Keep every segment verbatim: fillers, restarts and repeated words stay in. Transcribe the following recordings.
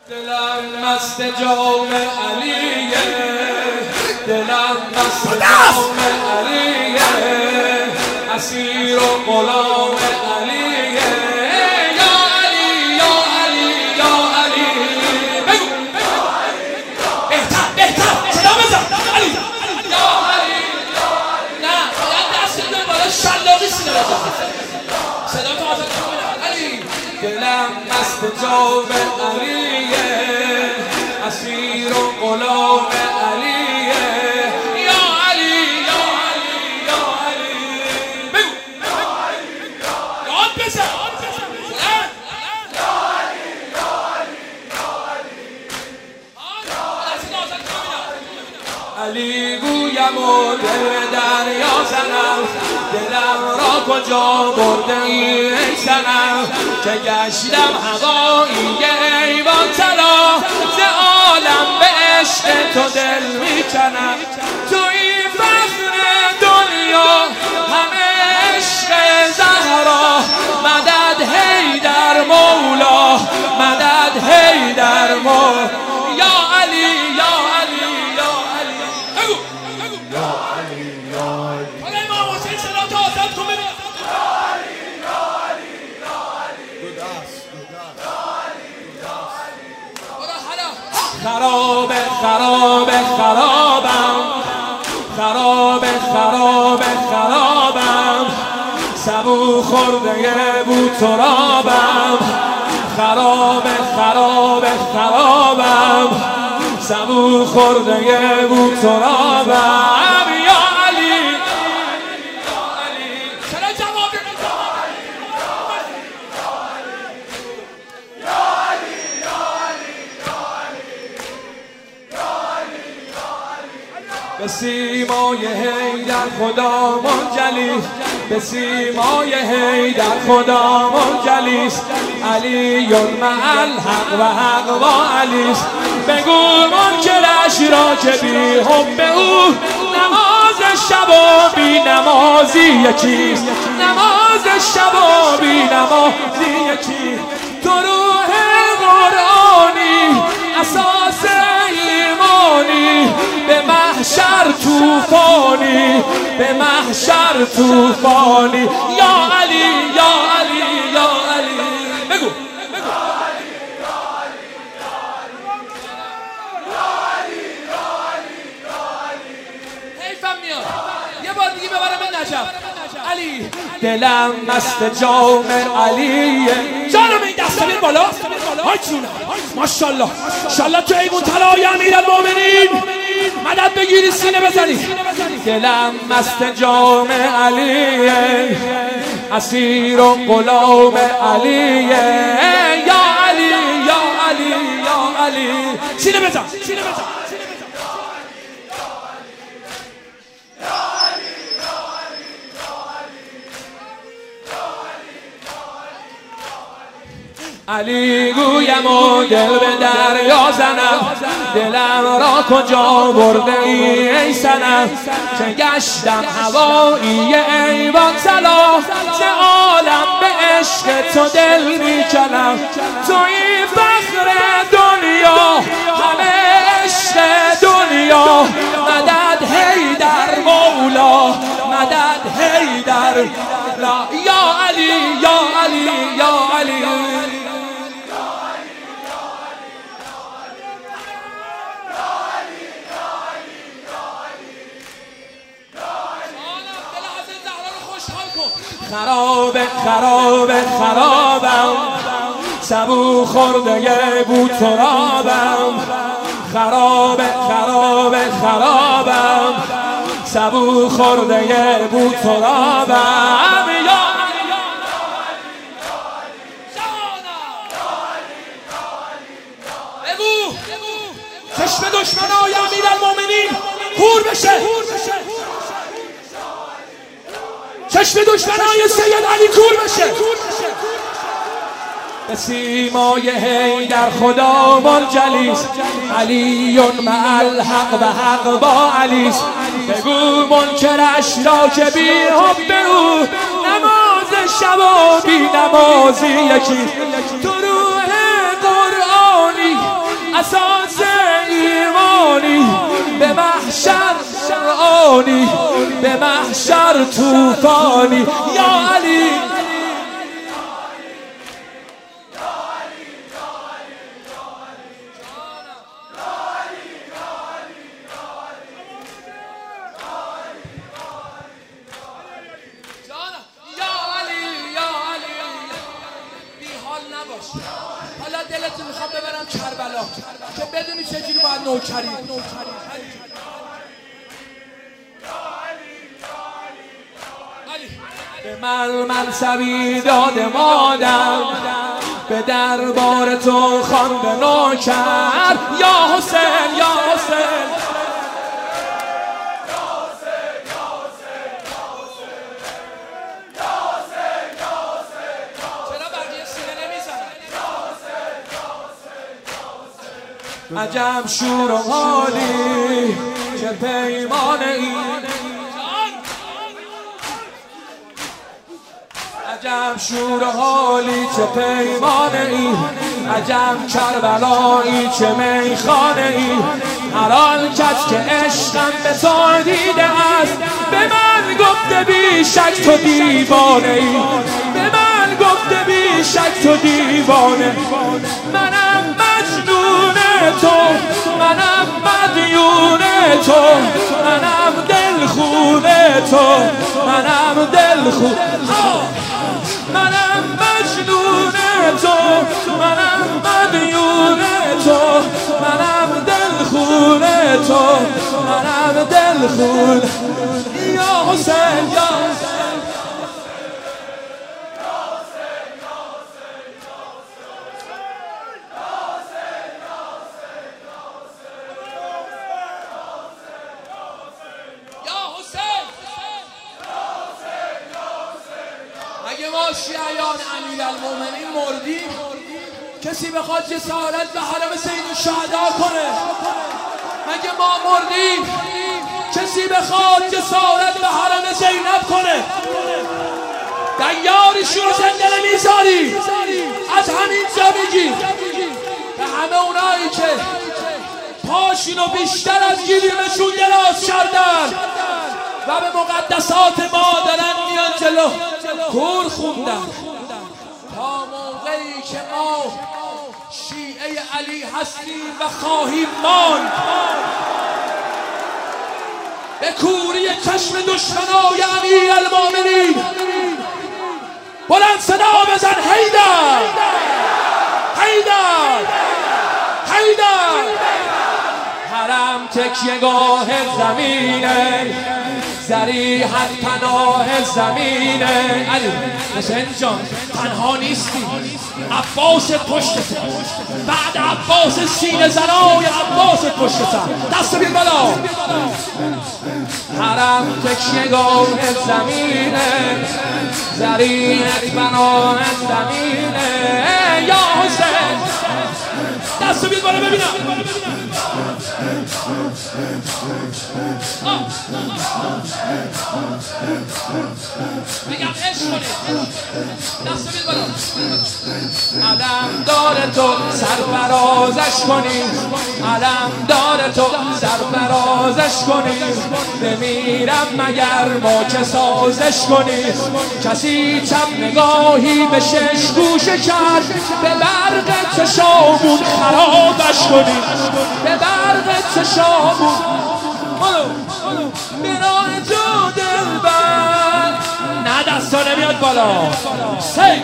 دلم مست جام علیه، دلم مست جام علیه، اسیر و غلام علیه. یا علی یا علی یا علی. بگو بهتر بهتر صدا بزن. علی یا علی یا علی. نه باید دست بدن بالا شلاقی سینه بزن. صدا تو آزاد کنه. علی دلم مست جام علیه، اسیر و غلام علیه. یا علی یا علی یا علی. بگو یاد بزن. یا علی یا علی یا علی. علی گویم و دل به دریا زنم، دلم را کجا برده ای ای صنم، که گشتم هوایی ایوان طلا، ز عالم به عشق تو دل میکنم. توی فخر دنیا همه عشق زهرا، مدد حیدر مولا، مدد حیدر مولا. یا علی یا علی یا علی. بگو بگو یا علی یا علی. حالا امام حسین صدا تو آزاد کن ببین. یا علی یا علی یا علی. دو دست دو دست. یا علی یا علی. برو حالا. خراب خراب خرابم، خراب خراب خرابم، سبو خورده بود ترابم. خراب خراب خرابم، سبو خورده بود ترابم. یا علی یا علی. چرا جواب نمیدی؟ یا علی یا علی یا علی یا علی. به سیمای حیدر خدا منجلیس، به سیمای حیدر خدا منجلیس. علی مع الحق و حق با علیس. بگو منکرش را که بی حب او، نماز شب و بی نمازی یکیست، نماز شب و بی نمازی یکیست. تو روح قرآنی اساس ایمانی، به محشر توفانی، به محشر توفانی. یا علی یا علی یا علی. بگو بگو یه بار دیگه ببرم به نجف. علی دلم مست جام علیه. جانم این دستا بیر بالا. های جونم ماشالله انشالله تو ایمون طلای امیرالمومنین مدد بگیری سینه بزنی. دلم مست جام علیه، اسیر و غلام علیه. یا علی یا علی یا علی. سینه بزن سینه بزن. علی گویم و دل به دریا زنم، دلم را کجا برده ای ای صنم، که گشتم هوایی ایوان طلا، ز عالم به عشق تو دل میکنم. توی فخر دنیا همه عشق دنیا، مدد حیدر مولا، مدد حیدر. یا علی یا علی یا علی. خراب خراب خرابم، سبو خورده بود ترابم. خراب خراب خرابم، سبو خورده بود ترابم. یا بگو چشم دشمنای امیرالمومنین کور بشه، چشم دشمنای سید علی کور بشه. به سیمای حیدر خدا منجلیس، علی مع الحق و حق با علیس. بگو منکرش را که بی حب او، نماز شب و بی نمازی یکی. تو روح قرآنی اساس ایمانی، به محشر آنی، به محشر توفانی. یا علی حالا دلتون میخواد ببرم کربلا که بدونی چجوری باید نوکری. به من منصبی داده مادر، به دربار تو خوانده نوکر. یا حسین یا حسین عجب شور و حالی چه پیمان این، عجب شور و حالی چه پیمان این، عجب کربلایی چه میخانه این. هر آن کس که عشقم به تو دیده است، به من گفته بی شک تو دیوانه ای، به من گفته بی شک تو دیوانه. منم مجنون تو، منم مدیون تو، منم دلخون تو، منم دلخون، منم مجنون تو، منم مدیون تو، منم دلخون تو، منم دلخون. یا حسین یا حسین اگه ما شیعیان امیرالمومنین مردیم، کسی بخواد جسارت به حرم سید الشهدا کنه؟ اگه ما مردیم، کسی بخواد جسارت به حرم زینب کنه؟ دیارشون رو زنده نمیذاری؟ از همین جا میگی به همه اونایی که پاشینو بیشتر از گیریمشون دراز کردن و به مقدسات ما دارن میان جلو کور خوندن، تا موقعی که ما شیعه علی هستیم و خواهیم ماند، به کوری چشم دشمنای امیرالمومنین بلند صدا بزن حیدر حیدر حیدر. حرم تکیهگاه زمینه، ذریحت پناه زمینه. علی حسین جان تنها نیستی، عباس پشت سر، بعد عباس سینه زنای عباس پشت سر. دست بیر بالا. حرم تکیهگاه زمینه، ذریحت پناه زمینه. یا حسین دست بیر بالا ببینم. بگم عشق کنید، دست بید بالا. علم داره تو سرفرازش کنیم، علم داره تو سرفرازش کنیم. بمیرم مگر ما که سازش کنیم. کسی چپ نگاهی به شش گوشه کرد، به برق چشامون خرابش کنیم، به برق چشامون. به راه تو دلبر نه دستا نمیاد بالا. سی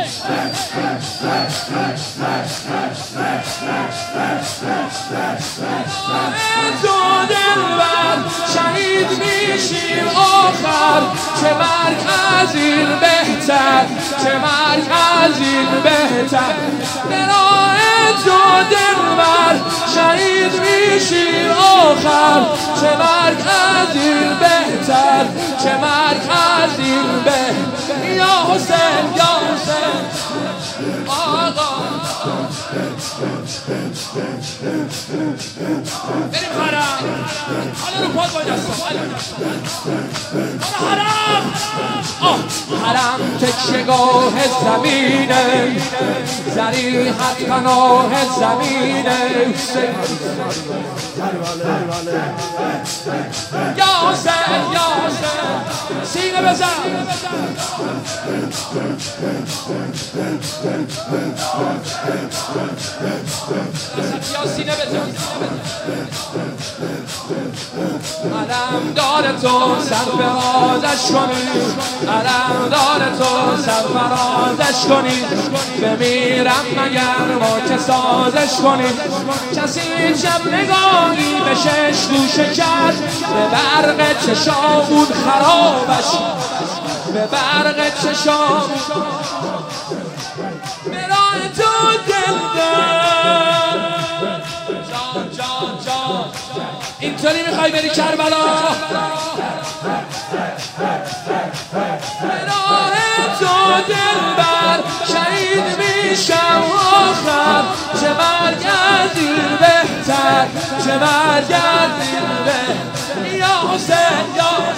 تو دلبر شهید میشیم آخر، چه مرگ از این بهتر، چه مرگ از این بهتر. به راه تو دلبر شهید میشیم آخر، چه مرگ از این بهتر، چه مرگ از این بهتر. یا حسین یا حسین آقا بریم حرم حالا رو پاد باید هستم حرم حرم تکشگاه زمینه ضریحت پناه زمینه یا حسین یا حسین سینه بزن یا سینه بزن علم دار تو سرفرازش کنی علم دار تو سرفرازش کنی بمیرم مگر ما که سازش کنی کسی شب نگاهی به شش گوشه کرد به برق چشامون خرابش به برق چشام برای تو دل در جان جان جان اینطوری میخوای بری کربلا برای تو دل بر شهید میشم آخر چه برگردی بهتر چه برگردی بهتر یا حسین یا